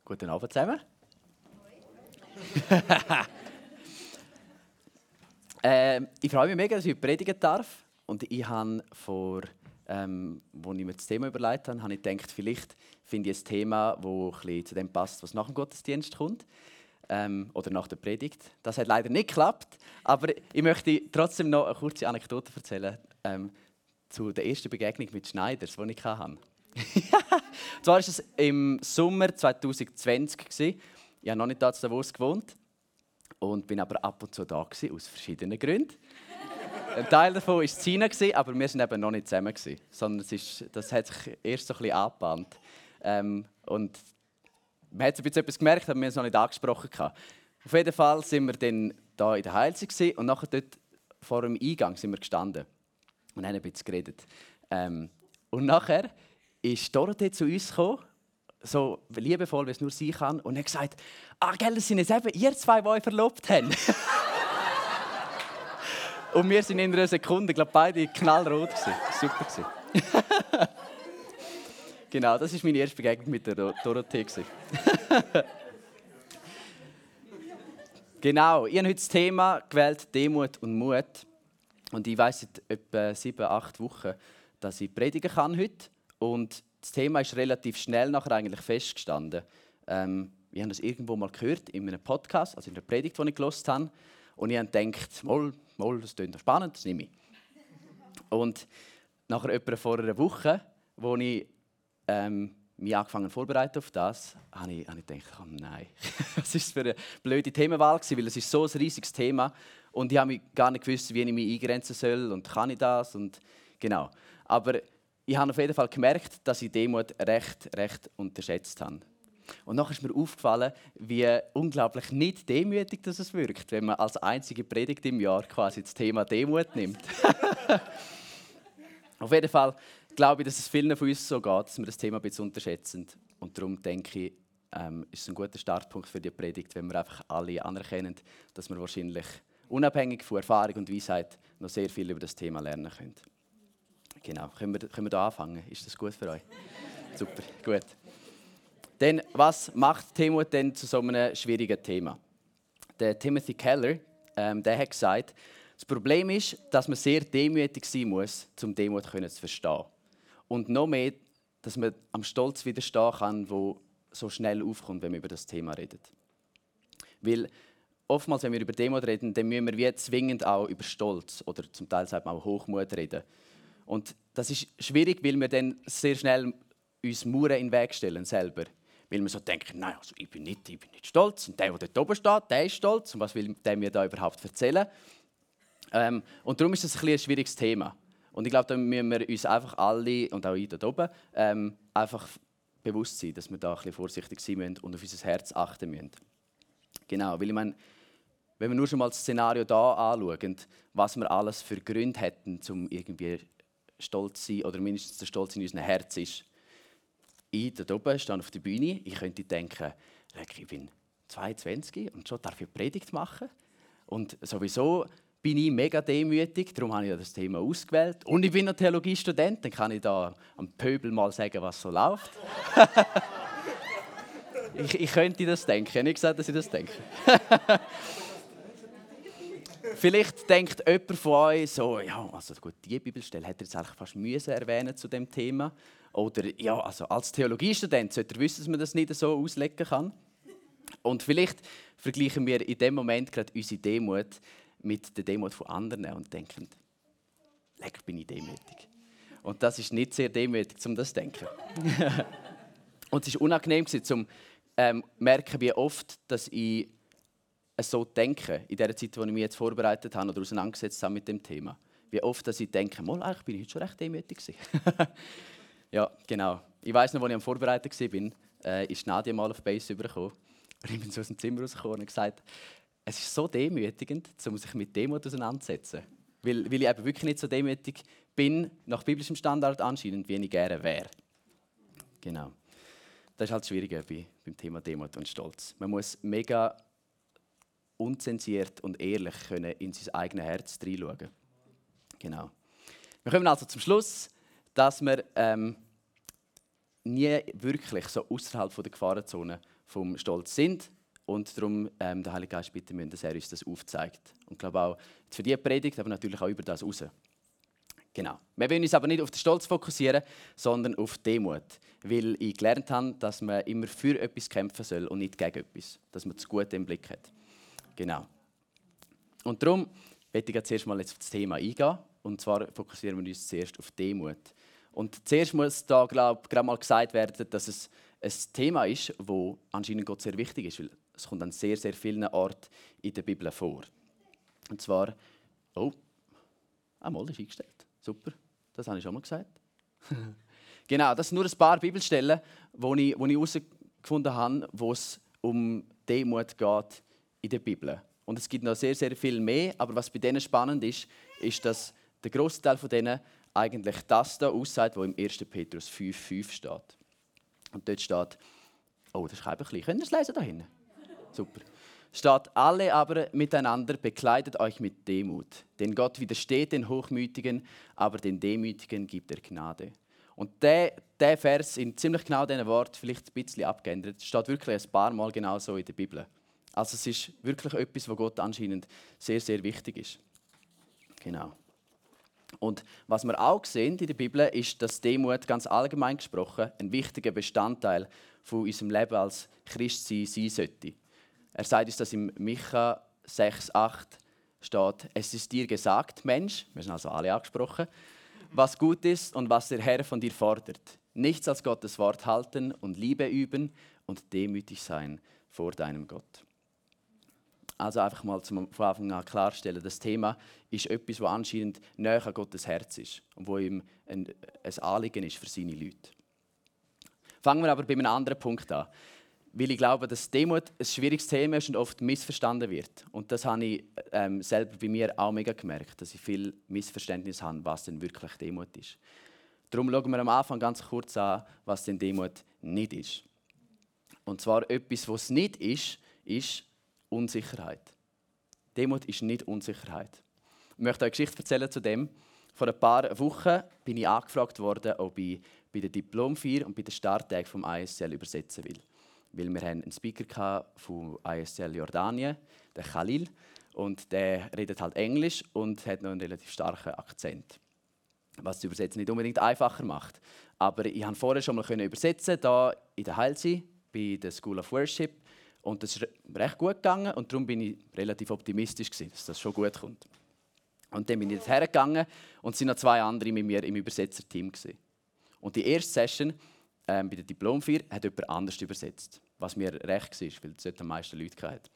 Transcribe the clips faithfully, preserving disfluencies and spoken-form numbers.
Guten Abend zusammen. ähm, ich freue mich mega, dass ich predigen darf. Und ich habe vor, ähm, als ich mir das Thema überlegt habe, habe ich gedacht, vielleicht finde ich ein Thema, das ein bisschen zu dem passt, was nach dem Gottesdienst kommt. Ähm, oder nach der Predigt. Das hat leider nicht geklappt. Aber ich möchte trotzdem noch eine kurze Anekdote erzählen ähm, zu der ersten Begegnung mit Schneiders, die ich hatte. Und zwar war es im Sommer zwanzig zwanzig. Ich habe noch nicht da in Davos gewohnt und bin aber ab und zu da gewesen, aus verschiedenen Gründen. Ein Teil davon war Sina, aber wir waren eben noch nicht zusammen. Sondern es ist, das hat sich erst so ein bisschen angebahnt. Ähm, und man hat ein bisschen etwas gemerkt, aber wir haben es noch nicht angesprochen. Auf jeden Fall sind wir dann hier in der Heilsung und nachher dort vor dem Eingang sind wir gestanden und haben ein bisschen geredet. Ähm, und nachher ist Dorothee zu uns gekommen, so liebevoll, wie es nur sie kann, und hat gesagt, «Ah, gell, das sind jetzt eben ihr zwei, die euch verlobt haben.» Und wir sind in einer Sekunde, ich glaube, beide knallrot gewesen. Super. Genau, das war meine erste Begegnung mit der Dorothee. Genau, ich habe heute das Thema gewählt, Demut und Mut. Und ich weiss seit etwa sieben, acht Wochen, dass ich predigen kann heute. Und das Thema ist relativ schnell nachher eigentlich festgestanden. Ähm, ich habe das irgendwo mal gehört, in einem Podcast, also in einer Predigt, die ich gehört habe. Und ich habe gedacht, mal, mal, das klingt spannend, das nehme ich. Und nachher etwa vor einer Woche, wo ich ähm, mich angefangen vorbereiten auf das, habe ich, habe ich gedacht, oh nein, was ist das für eine blöde Themenwahl gewesen, weil es ist so ein riesiges Thema und ich habe mich gar nicht gewusst, wie ich mich eingrenzen soll und kann ich das und genau. Aber ich habe auf jeden Fall gemerkt, dass ich Demut recht, recht unterschätzt habe. Und dann ist mir aufgefallen, wie unglaublich nicht demütig das es wirkt, wenn man als einzige Predigt im Jahr quasi das Thema Demut nimmt. Auf jeden Fall glaube ich, dass es vielen von uns so geht, dass wir das Thema ein bisschen unterschätzen. Und darum denke ich, ähm, ist es ein guter Startpunkt für die Predigt, wenn wir einfach alle anerkennen, dass wir wahrscheinlich unabhängig von Erfahrung und Weisheit noch sehr viel über das Thema lernen können. Genau, können wir, können wir da anfangen? Ist das gut für euch? Super, gut. Denn was macht Demut denn zu so einem schwierigen Thema? Der Timothy Keller, ähm, der hat gesagt, das Problem ist, dass man sehr demütig sein muss, um Demut zu verstehen. Und noch mehr, dass man am Stolz widerstehen kann, der so schnell aufkommt, wenn wir über das Thema reden. Weil oftmals, wenn wir über Demut reden, dann müssen wir wie zwingend auch über Stolz oder zum Teil sagt man auch Hochmut reden. Und das ist schwierig, weil wir dann sehr schnell uns Mauern in den Weg stellen selber. Weil wir so denken, nein, also ich bin nicht, ich bin nicht stolz und der, der dort oben steht, der ist stolz. Und was will der mir da überhaupt erzählen? Ähm, und darum ist das ein, ein schwieriges Thema. Und ich glaube, da müssen wir uns einfach alle, und auch ich dort oben, ähm, einfach bewusst sein, dass wir da ein bisschen vorsichtig sein müssen und auf unser Herz achten müssen. Genau, weil ich meine, wenn wir nur schon mal das Szenario da anschauen, was wir alles für Gründe hätten, um irgendwie stolz zu sein, oder mindestens der Stolz in unserem Herz ist. Ich dort oben stehe auf der Bühne, ich könnte denken, ich bin zweiundzwanzig und schon darf ich eine Predigt machen. Und sowieso bin ich mega demütig, darum habe ich das Thema ausgewählt. Und ich bin noch Theologiestudent, dann kann ich da am Pöbel mal sagen, was so läuft. ich, ich könnte das denken, ich habe nicht gesagt, dass ich das denke. Vielleicht denkt jemand von euch so, ja, also gut, diese Bibelstelle hätte jetzt eigentlich fast müssen erwähnen zu dem Thema. Oder ja, also als Theologiestudent sollte ihr wissen, dass man das nicht so auslegen kann. Und vielleicht vergleichen wir in dem Moment gerade unsere Demut mit der Demut von anderen und denken, lecker bin ich demütig. Und das ist nicht sehr demütig, um das zu denken. Und es war unangenehm, um zu ähm, merken, wie oft dass ich so denke, in der Zeit, in der ich mich jetzt vorbereitet habe oder auseinandergesetzt habe mit dem Thema. Wie oft dass ich denke, mal, eigentlich bin ich heute schon recht demütig. Ja, genau. Ich weiss noch, als ich am Vorbereiten war, äh, ist Nadia mal auf Base übergekommen. Und ich bin so aus dem Zimmer rausgekommen und gesagt, es ist so demütigend, um sich mit Demut auseinanderzusetzen. Weil, weil ich eben wirklich nicht so demütig bin, nach biblischem Standard anscheinend, wie ich gerne wäre. Genau. Das ist halt das Schwierige bei, beim Thema Demut und Stolz. Man muss mega unzensiert und ehrlich können in sein eigenes Herz reinschauen. Genau. Wir kommen also zum Schluss, dass wir ähm, nie wirklich so außerhalb der Gefahrenzone vom Stolz sind. Und darum, ähm, der Heilige Geist bitten wir, dass er uns das aufzeigt. Und ich glaube auch für die Predigt, aber natürlich auch über das raus. Genau. Wir wollen uns aber nicht auf den Stolz fokussieren, sondern auf Demut. Weil ich gelernt habe, dass man immer für etwas kämpfen soll und nicht gegen etwas. Dass man das Gute im Blick hat. Genau. Und darum möchte ich jetzt zuerst mal jetzt auf das Thema eingehen. Und zwar fokussieren wir uns zuerst auf Demut. Und zuerst muss da, glaube ich, gerade mal gesagt werden, dass es ein Thema ist, das anscheinend Gott sehr wichtig ist. Weil es kommt an sehr, sehr vielen Orten in der Bibel vor. Und zwar... Oh, ah, mal, das ist eingestellt. Super, das habe ich schon mal gesagt. Genau, das sind nur ein paar Bibelstellen, wo ich, wo ich herausgefunden habe, wo es um Demut geht in der Bibel. Und es gibt noch sehr, sehr viel mehr, aber was bei denen spannend ist, ist, dass der grosse Teil von denen eigentlich das da aussagt, was im ersten Petrus fünf fünf steht. Und dort steht, oh, das schreibe ich ein bisschen. Könnt ihr es lesen da hinten? Super. Statt alle aber miteinander bekleidet euch mit Demut. Denn Gott widersteht den Hochmütigen, aber den Demütigen gibt er Gnade. Und der, der Vers in ziemlich genau diesen Worten, vielleicht ein bisschen abgeändert, steht wirklich ein paar Mal genau so in der Bibel. Also es ist wirklich etwas, was Gott anscheinend sehr, sehr wichtig ist. Genau. Und was wir auch sehen in der Bibel, ist, dass Demut ganz allgemein gesprochen ein wichtiger Bestandteil von unserem Leben als Christsein sein sollte. Er sagt uns, dass im Micha sechs acht steht, es ist dir gesagt, Mensch, wir sind also alle angesprochen, was gut ist und was der Herr von dir fordert. Nichts als Gottes Wort halten und Liebe üben und demütig sein vor deinem Gott. Also einfach mal zum, von Anfang an klarstellen, das Thema ist etwas, das anscheinend näher an Gottes Herz ist und wo ihm ein, ein Anliegen ist für seine Leute. Fangen wir aber bei einem anderen Punkt an. Weil ich glaube, dass Demut ein schwieriges Thema ist und oft missverstanden wird. Und das habe ich ähm, selber bei mir auch mega gemerkt, dass ich viel Missverständnis habe, was denn wirklich Demut ist. Darum schauen wir am Anfang ganz kurz an, was denn Demut nicht ist. Und zwar etwas, was es nicht ist, ist Unsicherheit. Demut ist nicht Unsicherheit. Ich möchte euch eine Geschichte erzählen zu dem. Vor ein paar Wochen bin ich angefragt worden, ob ich bei der Diplomfeier und bei den Starttagen vom I S C L übersetzen will. Weil wir einen Speaker von I S C L Jordanien, den Khalil, und der redet halt Englisch und hat noch einen relativ starken Akzent. Was das Übersetzen nicht unbedingt einfacher macht. Aber ich konnte vorher schon mal übersetzen, hier in der Heilsee, bei der School of Worship. Und das ist recht gut gegangen und darum bin ich relativ optimistisch gewesen, dass das schon gut kommt. Und dann bin ich dorthin gegangen und es waren noch zwei andere mit mir im Übersetzerteam gewesen. Und die erste Session ähm, bei der Diplomfeier hat jemand anders übersetzt. Was mir recht war, weil es dort am meisten Leute hatten.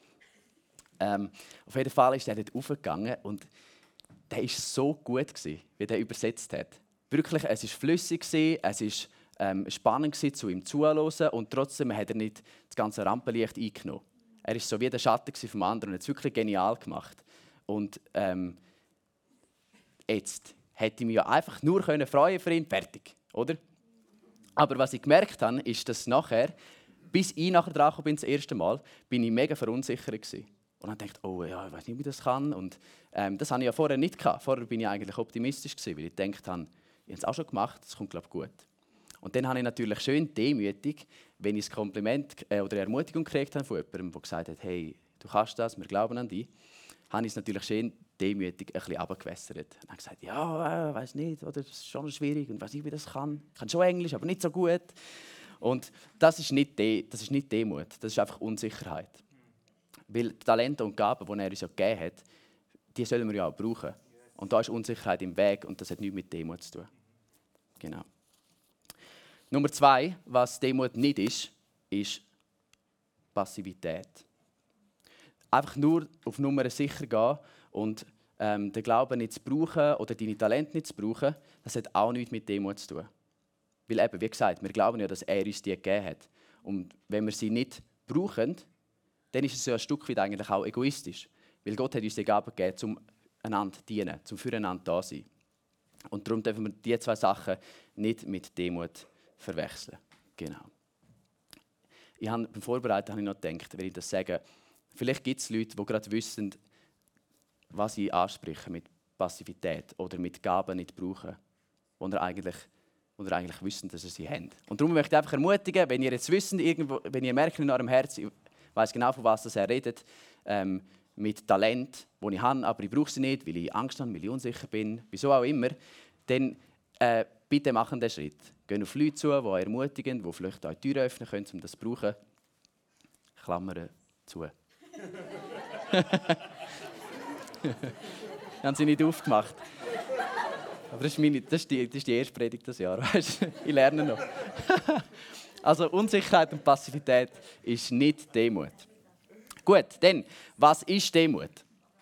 Ähm, auf jeden Fall ist er dort raufgegangen und der war so gut, gewesen, wie er übersetzt hat. Wirklich, es war flüssig, es war ähm, spannend gewesen, zu ihm zuzuhören und trotzdem hat er nicht das ganze Rampenlicht eingenommen. Er war so wie der Schatten vom anderen und hat es wirklich genial gemacht. Und ähm, jetzt hätte ich mich ja einfach nur freuen können für ihn, fertig, oder? Aber was ich gemerkt habe, ist, dass nachher, bis ich nachher dran bin, das erste Mal, bin ich mega verunsichert gewesen. Und dann dachte ich, oh ja, ich weiß nicht, wie ich das kann. Und ähm, das hatte ich ja vorher nicht gehabt. Vorher bin ich eigentlich optimistisch gewesen, weil ich gedacht habe, ich habe es auch schon gemacht, das kommt, glaube ich, gut. Und dann habe ich natürlich schön demütig, wenn ich ein Kompliment äh, oder eine Ermutigung gekriegt habe von jemandem, der gesagt hat, hey, du kannst das, wir glauben an dich, habe ich es natürlich schön demütig ein bisschen runtergewässert. Und habe gesagt, ja, ich weiß nicht, oder, das ist schon schwierig und ich weiß nicht, wie das kann. Ich kann schon Englisch, aber nicht so gut. Und das ist nicht, De- das ist nicht Demut, das ist einfach Unsicherheit. Weil die Talente und Gaben, die er uns ja gegeben hat, die sollen wir ja auch brauchen. Und da ist Unsicherheit im Weg und das hat nichts mit Demut zu tun. Genau. Nummer zwei, was Demut nicht ist, ist Passivität. Einfach nur auf Nummer sicher gehen und ähm, den Glauben nicht zu brauchen oder deine Talente nicht zu brauchen, das hat auch nichts mit Demut zu tun. Weil eben, wie gesagt, wir glauben ja, dass er uns die gegeben hat. Und wenn wir sie nicht brauchen, dann ist es ja ein Stück weit eigentlich auch egoistisch. Weil Gott hat uns die Gaben gegeben, um einander zu dienen, um füreinander da zu sein. Und darum dürfen wir diese zwei Sachen nicht mit Demut verwechseln. Genau. Ich habe, beim Vorbereiten habe ich noch gedacht, wenn ich das sage, vielleicht gibt es Leute, die gerade wissen, was ich anspreche mit Passivität oder mit Gaben nicht brauchen, die er eigentlich oder eigentlich wissen, dass ihr sie habt. Und darum möchte ich einfach ermutigen, wenn ihr jetzt wisst, irgendwo, wenn ihr merkt in eurem Herzen, ich weiss genau, von was er redet, ähm, mit Talent, das ich habe, aber ich brauche sie nicht, weil ich Angst habe, weil ich unsicher bin, wieso auch immer, dann äh, bitte machen den Schritt. Gehen auf Leute zu, die euch ermutigen, die vielleicht euch Türen öffnen können, um das zu brauchen. Klammern zu. Haben sie nicht aufgemacht. Aber das ist, meine, das, ist die, das ist die erste Predigt dieses Jahr. Weißt? Ich lerne noch. Also Unsicherheit und Passivität ist nicht Demut. Gut, dann, was ist Demut?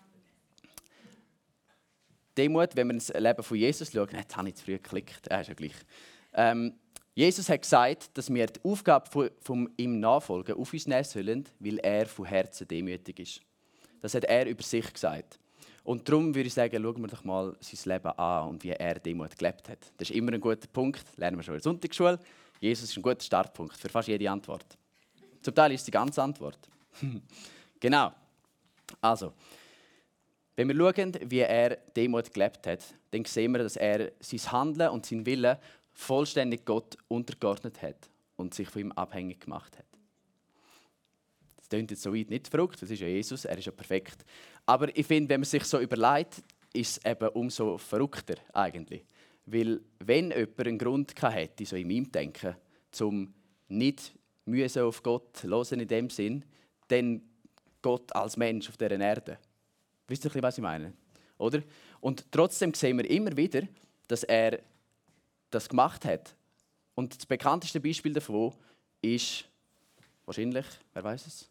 Demut, wenn wir ins Leben von Jesus schauen, jetzt habe ich zu früh geklickt, äh, ist ja gleich. Ähm, Jesus hat gesagt, dass wir die Aufgabe von, von ihm nachfolgen auf uns nehmen sollen, weil er von Herzen demütig ist. Das hat er über sich gesagt. Und darum würde ich sagen, schauen wir doch mal sein Leben an und wie er Demut gelebt hat. Das ist immer ein guter Punkt, lernen wir schon in der Sonntagsschule. Jesus ist ein guter Startpunkt für fast jede Antwort. Zum Teil ist die ganze Antwort. Genau. Also, wenn wir schauen, wie er Demut gelebt hat, dann sehen wir, dass er sein Handeln und sein Willen vollständig Gott untergeordnet hat und sich von ihm abhängig gemacht hat. Das klingt jetzt so weit nicht verrückt, das ist ja Jesus, er ist ja perfekt. Aber ich finde, wenn man sich so überlegt, ist es eben umso verrückter eigentlich. Weil wenn jemand einen Grund hätte, so in meinem Denken, um nicht müssen auf Gott zu hören in dem Sinn, dann Gott als Mensch auf dieser Erde. Wisst ihr, was ich meine? Oder? Und trotzdem sehen wir immer wieder, dass er das gemacht hat. Und das bekannteste Beispiel davon ist wahrscheinlich, wer weiß es?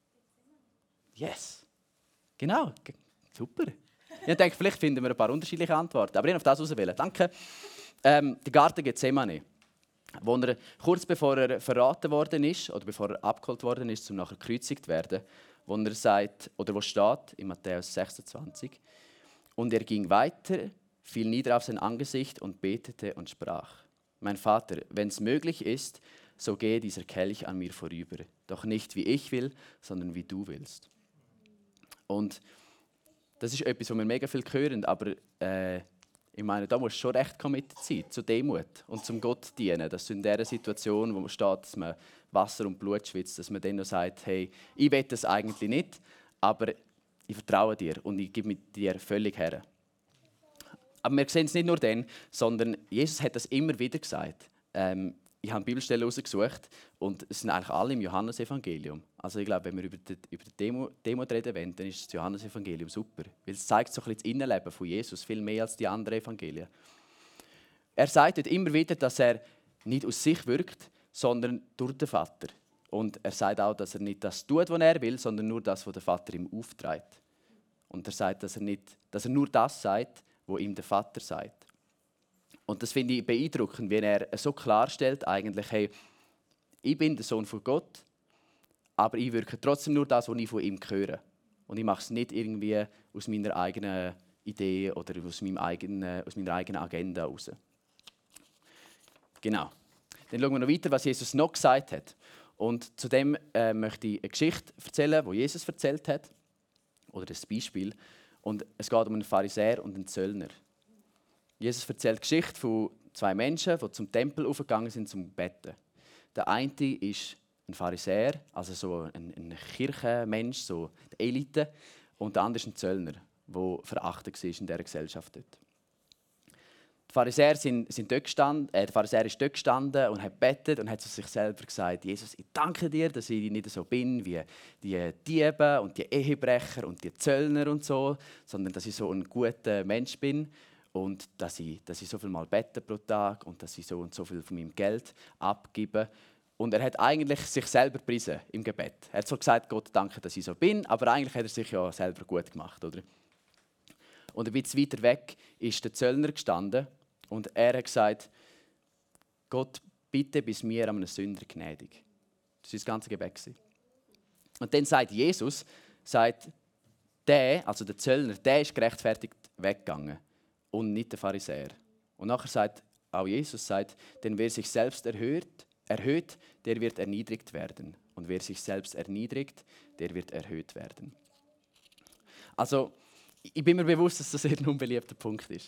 Yes! Genau, super. Ich denke, vielleicht finden wir ein paar unterschiedliche Antworten. Aber ich auf das auswählen. Danke. Ähm, der Garten Gethsemane, wo er kurz bevor er verraten worden ist oder bevor er abgeholt worden ist, um nachher gekreuzigt zu werden, wo er sagt, oder wo steht in Matthäus sechsundzwanzig, und er ging weiter, fiel nieder auf sein Angesicht und betete und sprach: Mein Vater, wenn es möglich ist, so gehe dieser Kelch an mir vorüber, doch nicht wie ich will, sondern wie du willst. Und das ist etwas, was wir mega viel hören, aber äh, ich meine, da musst du schon recht committed sein, zu Demut und zum Gott dienen. Dass du in dieser Situation, wo man steht, dass man Wasser und Blut schwitzt, dass man dann noch sagt, hey, ich will das eigentlich nicht, aber ich vertraue dir und ich gebe mit dir völlig her. Aber wir sehen es nicht nur dann, sondern Jesus hat das immer wieder gesagt. Ähm, ich habe Bibelstellen rausgesucht und es sind eigentlich alle im Johannesevangelium. Also ich glaube, wenn wir über die, über die Demo, Demut reden wollen, dann ist das Johannesevangelium super. Weil es zeigt so ein bisschen das Innenleben von Jesus, viel mehr als die anderen Evangelien. Er sagt dort immer wieder, dass er nicht aus sich wirkt, sondern durch den Vater. Und er sagt auch, dass er nicht das tut, was er will, sondern nur das, was der Vater ihm aufträgt. Und er sagt, dass er, nicht, dass er nur das sagt, was ihm der Vater sagt. Und das finde ich beeindruckend, wenn er so klarstellt, eigentlich, hey, ich bin der Sohn von Gott, aber ich wirke trotzdem nur das, was ich von ihm höre. Und ich mache es nicht irgendwie aus meiner eigenen Idee oder aus, meinem eigenen, aus meiner eigenen Agenda heraus. Genau. Dann schauen wir noch weiter, was Jesus noch gesagt hat. Und zudem äh, möchte ich eine Geschichte erzählen, die Jesus erzählt hat. Oder ein Beispiel. Und es geht um einen Pharisäer und einen Zöllner. Jesus erzählt die Geschichte von zwei Menschen, die zum Tempel aufgegangen sind, zum Betten. Der eine ist ein Pharisäer, also so ein, ein Kirchenmensch, so die Elite. Und der andere ist ein Zöllner, der verachtet war in dieser Gesellschaft dort. Die Pharisäer sind, sind dort gestanden, äh, der Pharisäer ist dort gestanden und hat gebetet und hat zu sich selber gesagt: Jesus, ich danke dir, dass ich nicht so bin wie die Diebe und die Ehebrecher und die Zöllner und so, sondern dass ich so ein guter Mensch bin. Und dass ich, dass ich so viel mal bete pro Tag und dass ich so und so viel von meinem Geld abgebe. Und er hat eigentlich sich selber gepriesen im Gebet. Er hat so gesagt, Gott danke, dass ich so bin, aber eigentlich hat er sich ja selber gut gemacht, oder? Und ein bisschen weiter weg ist der Zöllner gestanden und er hat gesagt: Gott, bitte bist mir an einem Sünder gnädig. Das war das ganze Gebet. Und dann sagt Jesus, sagt, der, also der Zöllner, der ist gerechtfertigt weggegangen. Und nicht der Pharisäer. Und nachher sagt auch Jesus, sagt, denn wer sich selbst erhöht, erhöht, der wird erniedrigt werden. Und wer sich selbst erniedrigt, der wird erhöht werden. Also, ich bin mir bewusst, dass das ein unbeliebter Punkt ist.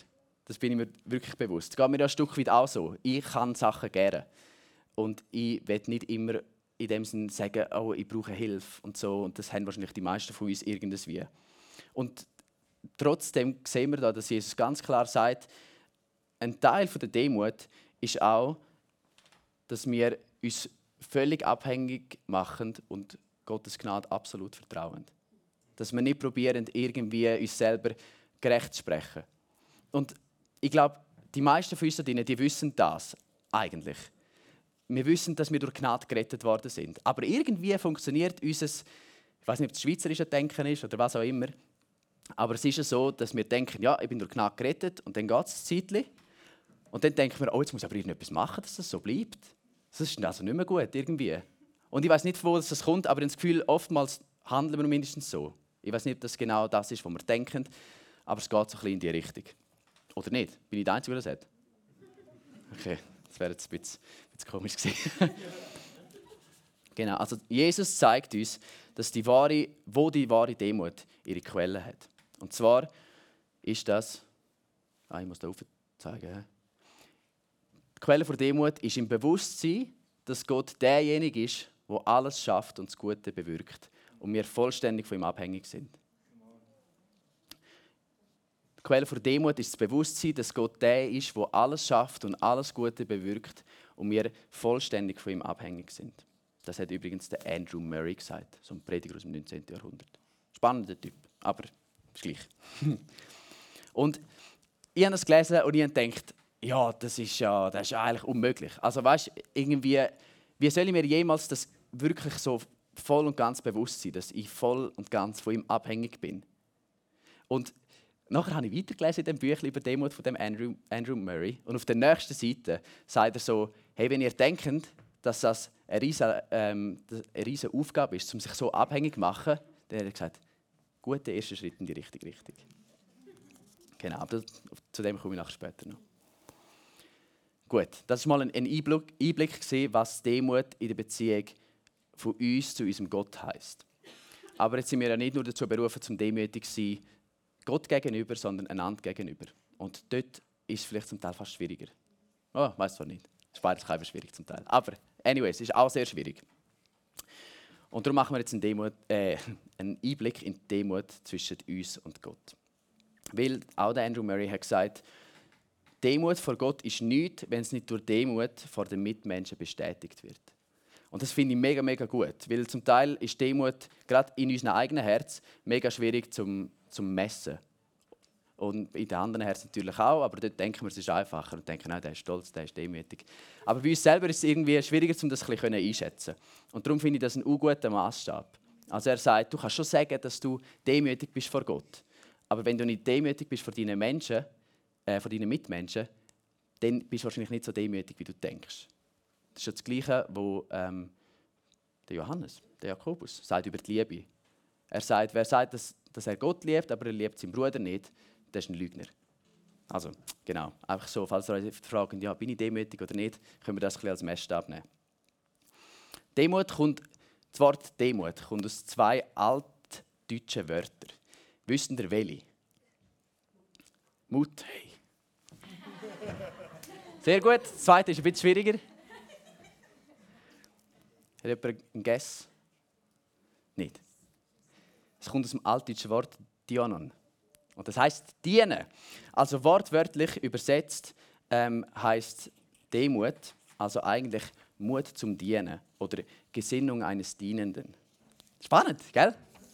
Das bin ich mir wirklich bewusst. Es geht mir ja ein Stück weit auch so. Ich kann Sachen gerne. Und ich will nicht immer in dem Sinne sagen, oh, ich brauche Hilfe und so. Und das haben wahrscheinlich die meisten von uns irgendwie. Und trotzdem sehen wir da, dass Jesus ganz klar sagt, ein Teil der Demut ist auch, dass wir uns völlig abhängig machen und Gottes Gnade absolut vertrauen. Dass wir nicht probieren, irgendwie uns selber gerecht zu sprechen. Und ich glaube, die meisten von uns die wissen das eigentlich. Wir wissen, dass wir durch Gnade gerettet worden sind. Aber irgendwie funktioniert unser, ich weiß nicht, ob das schweizerische Denken ist oder was auch immer, aber es ist ja so, dass wir denken, ja, ich bin durch Gnade gerettet und dann geht es ein Zeitchen. Und dann denken wir, oh, jetzt muss ich aber irgendetwas machen, dass das so bleibt. Das ist also nicht mehr gut, irgendwie. Und ich weiß nicht, von wo das kommt, aber ich habe das Gefühl, oftmals handeln wir mindestens so. Ich weiß nicht, ob das genau das ist, was wir denken, aber es geht so ein bisschen in die Richtung. Oder nicht? Bin ich der Einzige, der das hat? Okay, das wäre jetzt ein bisschen, ein bisschen komisch gewesen. Genau, also Jesus zeigt uns, dass die wahre, wo die wahre Demut ihre Quelle hat. Und zwar ist das, ah, ich muss da aufzeigen. Die Quelle der Demut ist im Bewusstsein, dass Gott derjenige ist, der alles schafft und das Gute bewirkt und wir vollständig von ihm abhängig sind. Die Quelle der Demut ist das Bewusstsein, dass Gott der ist, der alles schafft und alles Gute bewirkt und wir vollständig von ihm abhängig sind. Das hat übrigens der Andrew Murray gesagt, so ein Prediger aus dem neunzehnten Jahrhundert. Spannender Typ, aber ist gleich. Und ich habe das gelesen und ich habe gedacht, ja, das ist ja, das ist ja eigentlich unmöglich. Also weißt, irgendwie, wie soll ich mir jemals das wirklich so voll und ganz bewusst sein, dass ich voll und ganz von ihm abhängig bin? Und nachher habe ich weitergelesen in dem Büchlein über Demut von dem Andrew, Andrew Murray. Und auf der nächsten Seite sagt er so, hey, wenn ihr denkt, dass das eine riesige, ähm, eine riesige Aufgabe ist, um sich so abhängig zu machen, dann hat er gesagt, guter erster Schritt in die richtige Richtung. Genau, aber zu dem komme ich nachher später noch. Gut, das war mal ein Einblick, Einblick gewesen, was Demut in der Beziehung von uns zu unserem Gott heisst. Aber jetzt sind wir ja nicht nur dazu berufen, zum demütig zu sein, Gott gegenüber, sondern einander gegenüber. Und dort ist es vielleicht zum Teil fast schwieriger. Oh, ich weiss zwar nicht. Es ist beides schwierig zum Teil. Aber anyways, es ist auch sehr schwierig. Und darum machen wir jetzt einen, Demut, äh, einen Einblick in die Demut zwischen uns und Gott. Weil auch der Andrew Murray hat gesagt, Demut vor Gott ist nichts, wenn es nicht durch Demut vor den Mitmenschen bestätigt wird. Und das finde ich mega, mega gut, weil zum Teil ist Demut gerade in unserem eigenen Herz mega schwierig zum, zum Messen. Und in den anderen Herzen natürlich auch, aber dort denken wir, es ist einfacher und denken, nein, der ist stolz, der ist demütig. Aber bei uns selber ist es irgendwie schwieriger, um das ein bisschen einschätzen. Und darum finde ich das einen unguten Maßstab. Also er sagt, du kannst schon sagen, dass du demütig bist vor Gott. Aber wenn du nicht demütig bist vor deinen Menschen, äh, vor deinen Mitmenschen, dann bist du wahrscheinlich nicht so demütig, wie du denkst. Das ist ja das Gleiche, was ähm, der Johannes, der Jakobus, sagt über die Liebe. Er sagt, wer sagt, dass, dass er Gott liebt, aber er liebt seinen Bruder nicht, der ist ein Lügner. Also, genau. Einfach so, falls ihr euch fragt, ja, bin ich demütig oder nicht, können wir das ein bisschen als Messstab nehmen. Demut kommt, das Wort Demut kommt aus zwei altdeutschen Wörtern. Wisst ihr welche? Mut. Hey. Sehr gut. Das zweite ist ein bisschen schwieriger. Hat jemand einen Guess? Nicht. Es kommt aus dem altdeutschen Wort Dianon. Und das heisst dienen. Also wortwörtlich übersetzt ähm, heisst Demut, also eigentlich Mut zum Dienen oder Gesinnung eines Dienenden. Spannend, gell?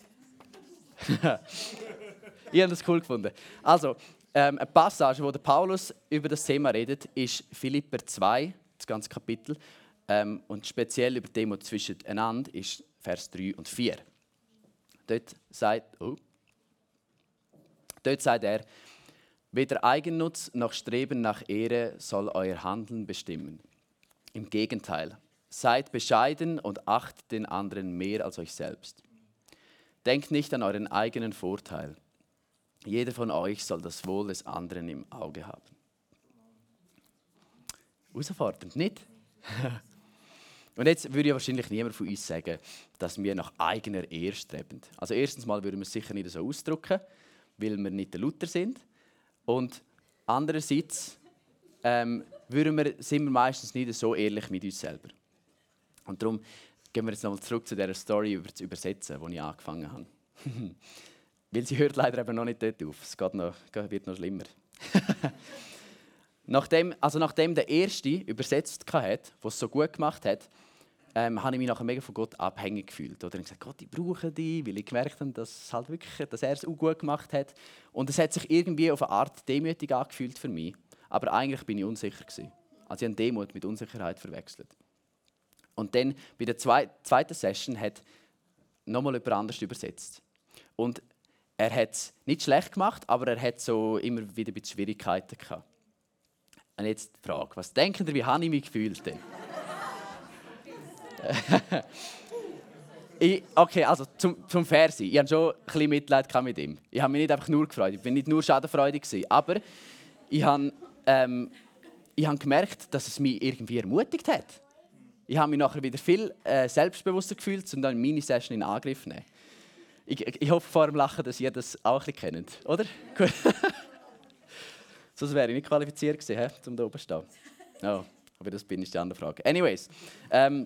Ich habe das cool gefunden. Also, ähm, eine Passage, wo der Paulus über das Thema redet, ist Philipper zwei, das ganze Kapitel. Ähm, und speziell über Demut zwischeneinander ist Vers drei und vier. Dort sagt, oh, dort sagt er, weder Eigennutz noch Streben nach Ehre soll euer Handeln bestimmen. Im Gegenteil, seid bescheiden und achtet den anderen mehr als euch selbst. Denkt nicht an euren eigenen Vorteil. Jeder von euch soll das Wohl des anderen im Auge haben. Herausfordernd, nicht? Und jetzt würde ja wahrscheinlich niemand von uns sagen, dass wir nach eigener Ehre streben. Also erstens mal würden wir es sicher nicht so ausdrücken, weil wir nicht der Luther sind. Und andererseits ähm, würden wir, sind wir meistens nicht so ehrlich mit uns selber. Und darum gehen wir jetzt nochmal zurück zu dieser Story über das Übersetzen, die ich angefangen habe. Weil sie hört leider eben noch nicht dort auf. Es geht noch, wird noch schlimmer. nachdem, also nachdem der Erste übersetzt hatte, der es so gut gemacht hat, ähm, habe ich mich nachher mega von Gott abhängig gefühlt. Oder ich habe gesagt, Gott, ich brauche dich, weil ich gemerkt habe, dass, halt wirklich, dass er es auch gut gemacht hat. Und es hat sich irgendwie auf eine Art demütig angefühlt für mich. Aber eigentlich bin ich unsicher gewesen. Also ich habe Demut mit Unsicherheit verwechselt. Und dann bei der zweiten Session hat nochmal jemand anders übersetzt. Und er hat es nicht schlecht gemacht, aber er hat so immer wieder ein bisschen Schwierigkeiten gehabt. Und jetzt die Frage, was denken ihr, wie habe ich mich gefühlt denn? ich, okay, also zum, zum Fair-Sein. Ich hatte schon ein bisschen Mitleid mit ihm. Ich habe mich nicht einfach nur gefreut, ich bin nicht nur schadenfreudig gewesen, aber ich habe, ähm, ich habe gemerkt, dass es mich irgendwie ermutigt hat. Ich habe mich nachher wieder viel äh, selbstbewusster gefühlt und dann meine Session in Angriff nehmen. Ich, ich hoffe vor dem Lachen, dass ihr das auch ein bisschen kennt, oder? Sonst wäre ich nicht qualifiziert gewesen, um da oben zu stehen. Oh, aber das bin ich die andere Frage. Anyways, ähm,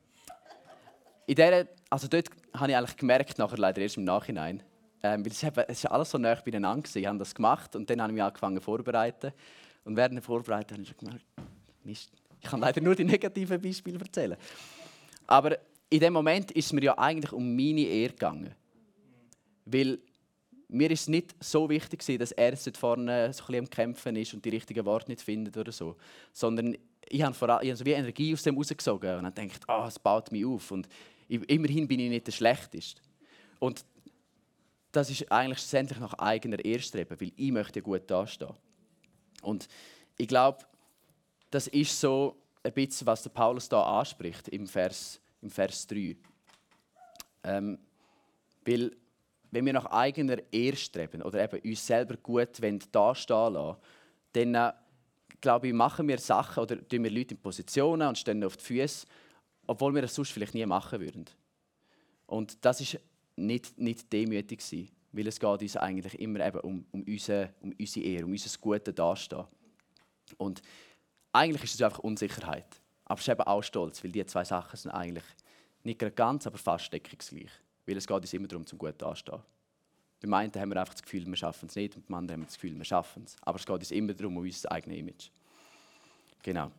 in der, also dort habe ich eigentlich gemerkt, nachher leider erst im Nachhinein, ähm, weil es, eben, es ist alles so nah beieinander gewesen. Ich habe das gemacht und dann habe ich mich angefangen vorzubereiten. Und während der Vorbereitung habe ich schon gemerkt, Mist, ich kann leider nur die negativen Beispiele erzählen. Aber in dem Moment ist es mir ja eigentlich um meine Ehre gegangen. Weil mir ist es nicht so wichtig, dass er dort vorne so ein bisschen am Kämpfen ist und die richtigen Worte nicht findet oder so. Sondern ich habe, vor allem, ich habe so wie Energie aus dem rausgesogen und habe gedacht, oh, es baut mich auf. Und ich, immerhin bin ich nicht der Schlechteste. Und das ist eigentlich schlussendlich nach eigener Ehrstreben, weil ich möchte gut dastehen. Und ich glaube, das ist so ein bisschen, was der Paulus da anspricht im Vers, im Vers drei. Ähm, weil wenn wir nach eigener Ehre streben oder eben uns selber gut dastehen lassen, dann äh, glaube ich, machen wir Sachen oder tun wir Leute in Positionen und stehen auf die Füße, obwohl wir das sonst vielleicht nie machen würden. Und das ist nicht, nicht demütig sein, weil es geht uns eigentlich immer eben um, um, unsere, um unsere Ehre, um unser gutes Dastehen. Und eigentlich ist es einfach Unsicherheit, aber es ist eben auch Stolz, weil die zwei Sachen sind eigentlich nicht gerade ganz, aber fast deckungsgleich. Weil es geht uns immer darum, zum gut dastehen. Beim einen haben wir einfach das Gefühl, wir schaffen es nicht, und beim anderen haben wir das Gefühl, wir schaffen es. Aber es geht uns immer darum, um unser eigenes Image. Genau.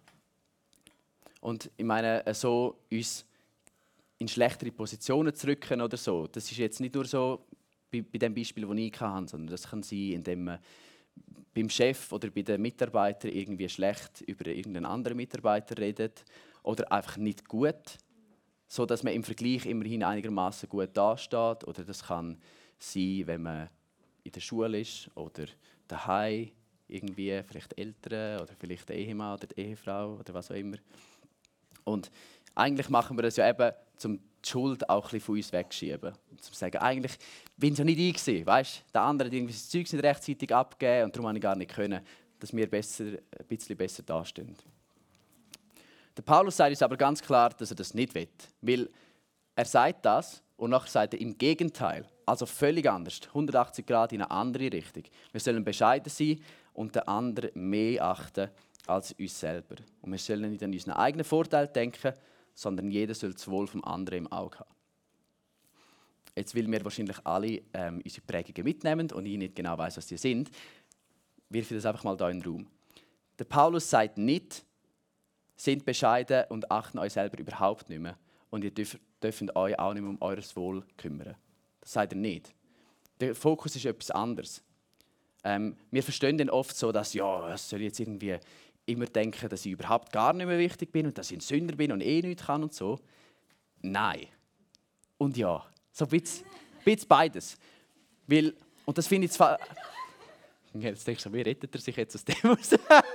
Und ich meine, so uns in schlechtere Positionen zu rücken oder so, das ist jetzt nicht nur so bei, bei dem Beispiel, das ich hatte, sondern das kann sein, indem man beim Chef oder bei den Mitarbeitern irgendwie schlecht über irgendeinen anderen Mitarbeiter redet oder einfach nicht gut, so dass man im Vergleich immerhin einigermaßen gut dasteht. Oder das kann sein, wenn man in der Schule ist oder daheim irgendwie vielleicht Eltern oder vielleicht der Ehemann oder die Ehefrau oder was auch immer. Und eigentlich machen wir das ja eben, um die Schuld auch ein bisschen von uns wegzuschieben. Um zu sagen, eigentlich bin es ja nicht ich gewesen, weißt? Der andere hat irgendwie das Zeug nicht rechtzeitig abgegeben und darum konnte ich gar nicht können, dass wir besser, ein bisschen besser dastehen. Der Paulus sagt uns aber ganz klar, dass er das nicht will. Weil er sagt das und nachher sagt er im Gegenteil, also völlig anders, hundertachtzig Grad in eine andere Richtung. Wir sollen bescheiden sein und den anderen mehr achten als uns selber. Und wir sollen nicht an unseren eigenen Vorteil denken, sondern jeder soll das Wohl vom anderen im Auge haben. Jetzt will wir wahrscheinlich alle ähm, unsere Prägungen mitnehmen und ich nicht genau weiss, was die sind, wirf ich das einfach mal hier in den Raum. Der Paulus sagt nicht, sind bescheiden und achten euch selber überhaupt nicht mehr. Und ihr dürft, dürft euch auch nicht mehr um eures Wohl kümmern. Das sagt er nicht. Der Fokus ist etwas anderes. Ähm, wir verstehen dann oft so, dass ja, es soll jetzt irgendwie immer denken, dass ich überhaupt gar nicht mehr wichtig bin und dass ich ein Sünder bin und eh nichts kann und so. Nein. Und ja. So ein bisschen, ein bisschen beides. Weil, und das finde ich zwar... Jetzt denkst du, wie rettet er sich jetzt aus dem raus?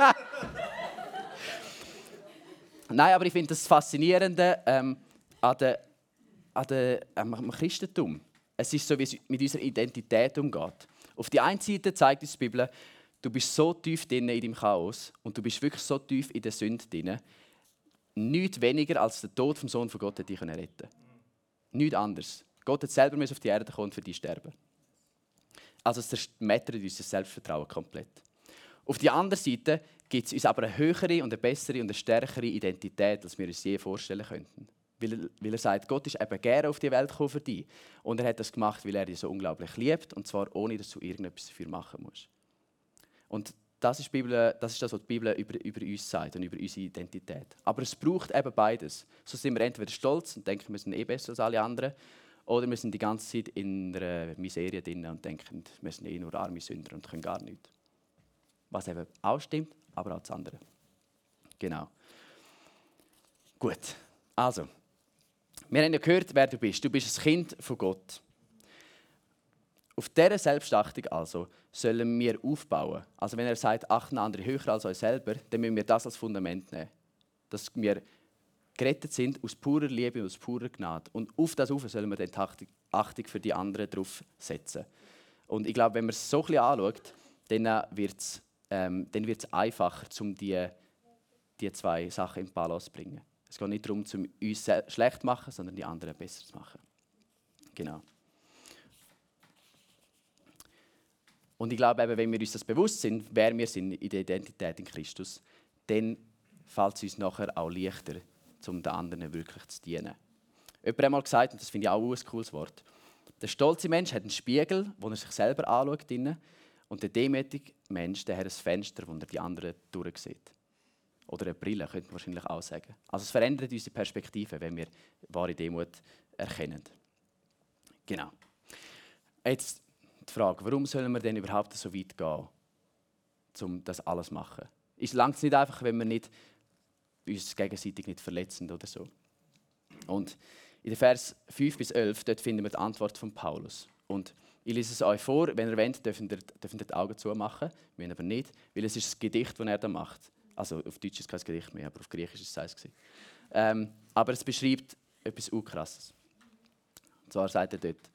Nein, aber ich finde das Faszinierende ähm, an, der, an der, ähm, am Christentum. Es ist so, wie es mit unserer Identität umgeht. Auf die einen Seite zeigt uns die Bibel, du bist so tief drin in deinem Chaos und du bist wirklich so tief in der Sünde drin. Nichts weniger als der Tod vom Sohn von Gott hat dich retten können. Nichts anderes. Gott hat selber auf die Erde kommen und für dich sterben. Also es zerschmettert unser Selbstvertrauen komplett. Auf der anderen Seite gibt es uns aber eine höhere und eine bessere und eine stärkere Identität, als wir uns je vorstellen könnten. Weil er, weil er sagt, Gott ist eben gerne auf die Welt gekommen für dich. Und er hat das gemacht, weil er dich so unglaublich liebt. Und zwar ohne, dass du irgendetwas dafür machen musst. Und das ist, die Bibel, das, ist das, was die Bibel über, über uns sagt und über unsere Identität. Aber es braucht eben beides. So sind wir entweder stolz und denken, wir sind eh besser als alle anderen. Oder wir sind die ganze Zeit in einer Miserie drin und denken, wir sind eh nur arme Sünder und können gar nichts. Was eben auch stimmt, aber auch das andere. Genau. Gut, also. Wir haben ja gehört, wer du bist. Du bist ein Kind von Gott. Auf dieser Selbstachtung also sollen wir aufbauen. Also wenn er sagt, achten andere höher als euch selber, dann müssen wir das als Fundament nehmen. Dass wir gerettet sind aus purer Liebe und aus purer Gnade. Und auf das auf sollen wir dann die Achtung für die anderen drauf setzen. Und ich glaube, wenn man es so ein bisschen anschaut, dann wird es ähm, dann wird's einfacher, um die, die zwei Sachen in Balance zu bringen. Es geht nicht darum, uns schlecht zu machen, sondern die anderen besser zu machen. Genau. Und ich glaube, eben, wenn wir uns das bewusst sind, wer wir sind in der Identität in Christus, dann fällt es uns nachher auch leichter, um den anderen wirklich zu dienen. Jemand hat mal gesagt, und das finde ich auch ein cooles Wort, der stolze Mensch hat einen Spiegel, wo er sich selber anschaut, und der demütige Mensch der hat ein Fenster, wo er die anderen durchsieht. Oder eine Brille, könnte man wahrscheinlich auch sagen. Also es verändert unsere Perspektive, wenn wir wahre Demut erkennen. Genau. Jetzt die Frage, warum sollen wir denn überhaupt so weit gehen, um das alles zu machen? Es langt nicht einfach, wenn wir nicht, uns gegenseitig nicht verletzen oder so. Und in den Vers fünf bis elf dort finden wir die Antwort von Paulus. Und ich lese es euch vor, wenn ihr wollt, dürft ihr, dürft ihr die Augen zumachen, wir aber nicht, weil es ist das Gedicht, das er da macht. Also auf Deutsch ist es kein Gedicht mehr, aber auf Griechisch ist es eins. Ähm, aber es beschreibt etwas Krasses. Und zwar sagt er dort,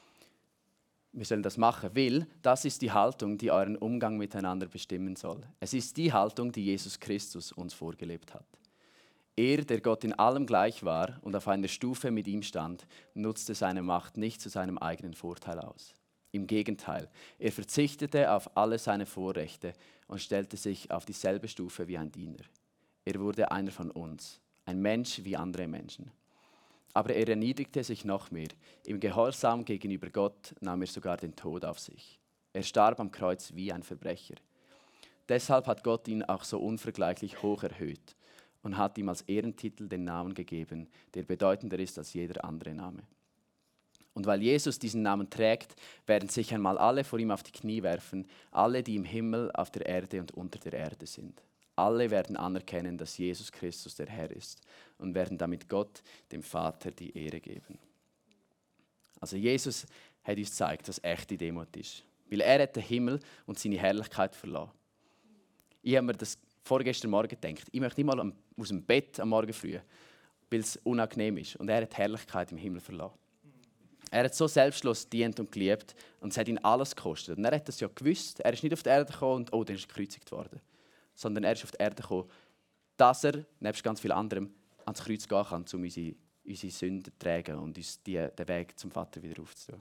wir sollen das machen, weil das ist die Haltung, die euren Umgang miteinander bestimmen soll. Es ist die Haltung, die Jesus Christus uns vorgelebt hat. Er, der Gott in allem gleich war und auf einer Stufe mit ihm stand, nutzte seine Macht nicht zu seinem eigenen Vorteil aus. Im Gegenteil, er verzichtete auf alle seine Vorrechte und stellte sich auf dieselbe Stufe wie ein Diener. Er wurde einer von uns, ein Mensch wie andere Menschen. Aber er erniedrigte sich noch mehr. Im Gehorsam gegenüber Gott nahm er sogar den Tod auf sich. Er starb am Kreuz wie ein Verbrecher. Deshalb hat Gott ihn auch so unvergleichlich hoch erhöht und hat ihm als Ehrentitel den Namen gegeben, der bedeutender ist als jeder andere Name. Und weil Jesus diesen Namen trägt, werden sich einmal alle vor ihm auf die Knie werfen, alle, die im Himmel, auf der Erde und unter der Erde sind. Alle werden anerkennen, dass Jesus Christus der Herr ist und werden damit Gott, dem Vater, die Ehre geben. Also Jesus hat uns gezeigt, was echte Demut ist. Weil er hat den Himmel und seine Herrlichkeit verlassen. Ich habe mir das vorgestern Morgen gedacht. Ich möchte nicht mal aus dem Bett am Morgen früh, weil es unangenehm ist. Und er hat die Herrlichkeit im Himmel verlassen. Er hat so selbstlos gedient und geliebt und es hat ihn alles gekostet. Und er hat das ja gewusst. Er ist nicht auf die Erde gekommen und oh, dann ist er gekreuzigt worden. Sondern er ist auf die Erde gekommen, dass er, nebst ganz viel anderem, ans Kreuz gehen kann, um unsere, unsere Sünden zu tragen und uns die, den Weg zum Vater wieder aufzutun.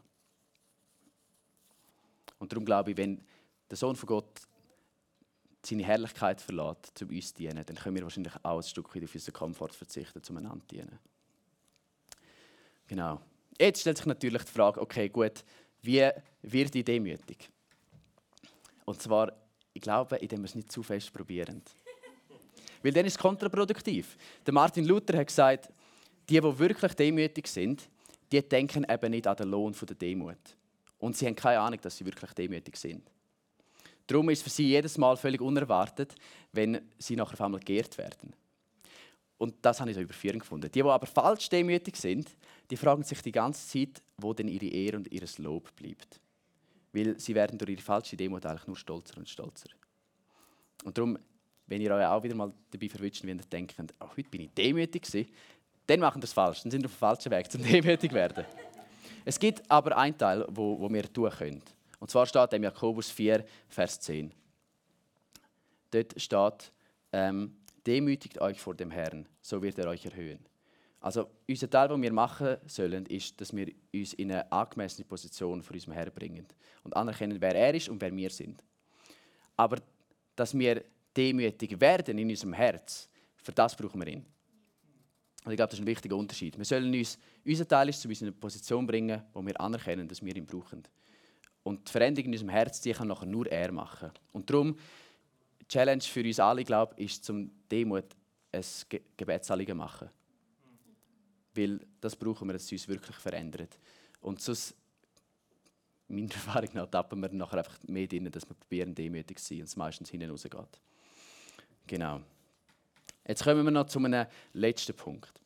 Und darum glaube ich, wenn der Sohn von Gott seine Herrlichkeit verlässt, um uns zu dienen, dann können wir wahrscheinlich auch ein Stück weit auf unseren Komfort verzichten, um einander zu dienen. Genau. Jetzt stellt sich natürlich die Frage, okay, gut, wie wird ich demütig? Und zwar, ich glaube, indem wir es nicht zu fest probieren. Weil dann ist es kontraproduktiv. Der Martin Luther hat gesagt, die, die wirklich demütig sind, die denken eben nicht an den Lohn der Demut. Und sie haben keine Ahnung, dass sie wirklich demütig sind. Darum ist es für sie jedes Mal völlig unerwartet, wenn sie nachher auf einmal geehrt werden. Und das habe ich so überführend gefunden. Die, die aber falsch demütig sind, die fragen sich die ganze Zeit, wo denn ihre Ehre und ihr Lob bleibt. Weil sie werden durch ihre falsche Demut eigentlich nur stolzer und stolzer. Und darum, wenn ihr euch auch wieder mal dabei verwünscht, wenn ihr denkt, oh, heute bin ich demütig gewesen, dann machen wir das falsch. Dann sind wir auf dem falschen Weg, zum demütig werden. Es gibt aber einen Teil, wo, wo wir tun können. Und zwar steht im Jakobus vier, Vers zehn. Dort steht, ähm, demütigt euch vor dem Herrn, so wird er euch erhöhen. Also unser Teil, den wir machen sollen, ist, dass wir uns in eine angemessene Position vor unserem Herrn bringen und anerkennen, wer er ist und wer wir sind. Aber dass wir demütig werden in unserem Herz, für das brauchen wir ihn. Und ich glaube, das ist ein wichtiger Unterschied. Wir sollen uns, unser Teil ist, zu uns in eine Position bringen, wo wir anerkennen, dass wir ihn brauchen. Und die Veränderung in unserem Herz, die kann nachher nur er machen. Und darum, die Challenge für uns alle, glaube ich, ist, zum Demut ein Ge- Gebetsanliegen machen. Weil das brauchen wir, dass es uns wirklich verändert. Und sonst, meiner Erfahrung nach, tappen wir nachher einfach mehr drin, dass wir probieren, demütig zu sein und es meistens hinten rausgeht. Genau. Jetzt kommen wir noch zu einem letzten Punkt.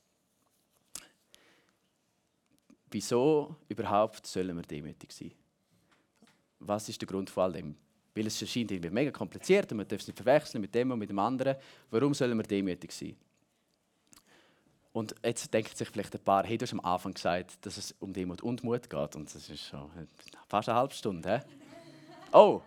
Wieso überhaupt sollen wir demütig sein? Was ist der Grund von all dem? Weil es scheint irgendwie mega kompliziert und man darf es nicht verwechseln mit dem und mit dem anderen. Warum sollen wir demütig sein? Und jetzt denken sich vielleicht ein paar, hey, du hast am Anfang gesagt, dass es um Demut und Mut geht. Und das ist schon fast eine halbe Stunde. He? Oh!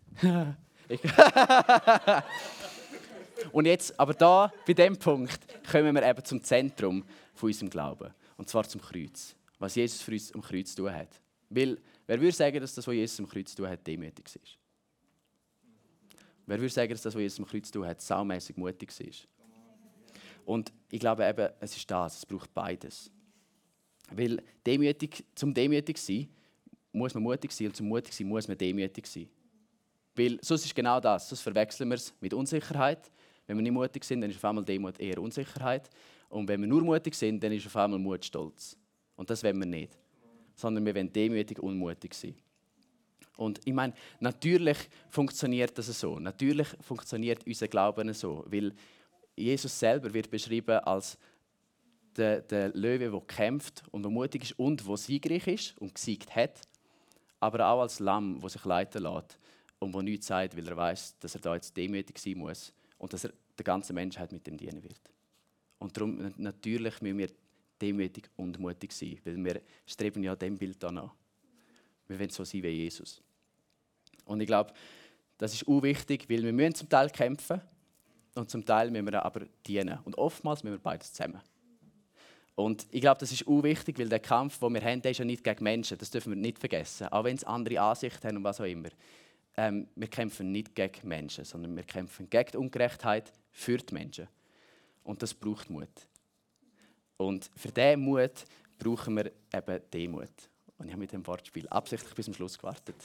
Und jetzt, aber da, bei diesem Punkt, kommen wir eben zum Zentrum von unserem Glauben. Und zwar zum Kreuz. Was Jesus für uns am Kreuz zu tun hat. Weil, wer würde sagen, dass das, was Jesus am Kreuz zu tun hat, demütig ist? Wer würde sagen, dass das, was Jesus am Kreuz zu tun hat, saumässig mutig ist? Und ich glaube eben, es ist das, es braucht beides. Weil demütig, zum demütig sein, muss man mutig sein und zum mutig sein muss man demütig sein. Weil sonst ist genau das, sonst verwechseln wir es mit Unsicherheit. Wenn wir nicht mutig sind, dann ist auf einmal Demut eher Unsicherheit. Und wenn wir nur mutig sind, dann ist auf einmal Mut Stolz. Und das wollen wir nicht. Sondern wir wollen demütig und mutig sein. Und ich meine, natürlich funktioniert das so. Natürlich funktioniert unser Glauben so. Weil Jesus selber wird beschrieben als der, der Löwe, der kämpft und der mutig ist und der siegreich ist und gesiegt hat. Aber auch als Lamm, das sich leiten lässt und der nichts sagt, weil er weiß, dass er da jetzt demütig sein muss und dass er der ganzen Menschheit mit dem dienen wird. Und darum natürlich müssen wir demütig und mutig sein, weil wir streben ja dem Bild danach. Wir wollen so sein wie Jesus. Und ich glaube, das ist auch wichtig, weil wir müssen zum Teil kämpfen und zum Teil müssen wir aber dienen. Und oftmals müssen wir beides zusammen. Und ich glaube, das ist auch wichtig, weil der Kampf, den wir haben, der ist ja nicht gegen Menschen. Das dürfen wir nicht vergessen. Auch wenn sie andere Ansichten haben und was auch immer. Ähm, wir kämpfen nicht gegen Menschen, sondern wir kämpfen gegen die Ungerechtheit für die Menschen. Und das braucht Mut. Und für diesen Mut brauchen wir eben Demut. Und ich habe mit dem Wortspiel absichtlich bis zum Schluss gewartet.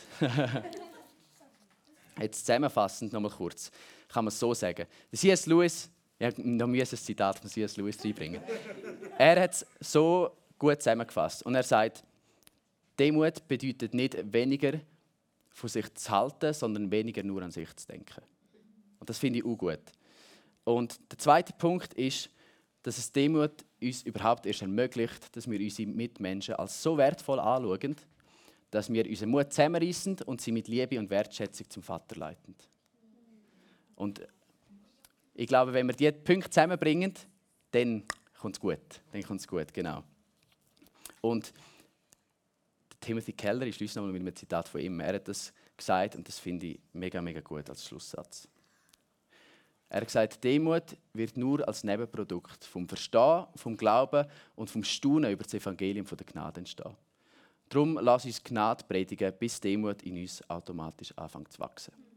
Jetzt zusammenfassend noch mal kurz, kann man es so sagen. C S Lewis, ja, da muss ein Zitat von C S Lewis reinbringen. Er hat es so gut zusammengefasst und er sagt, Demut bedeutet nicht weniger von sich zu halten, sondern weniger nur an sich zu denken. Und das finde ich auch gut. Und der zweite Punkt ist, dass es Demut uns überhaupt erst ermöglicht, dass wir unsere Mitmenschen als so wertvoll anschauen, dass wir unseren Mut zusammenreissen und sie mit Liebe und Wertschätzung zum Vater leiten. Und ich glaube, wenn wir diese Punkte zusammenbringen, dann kommt es gut. Dann kommt es gut, genau. Und Timothy Keller ist uns nochmal mit einem Zitat von ihm. Er hat das gesagt und das finde ich mega, mega gut als Schlusssatz. Er hat gesagt, Demut wird nur als Nebenprodukt vom Verstehen, vom Glauben und vom Staunen über das Evangelium der Gnade entstehen. Darum lass uns Gnade predigen, bis Demut in uns automatisch anfängt zu wachsen.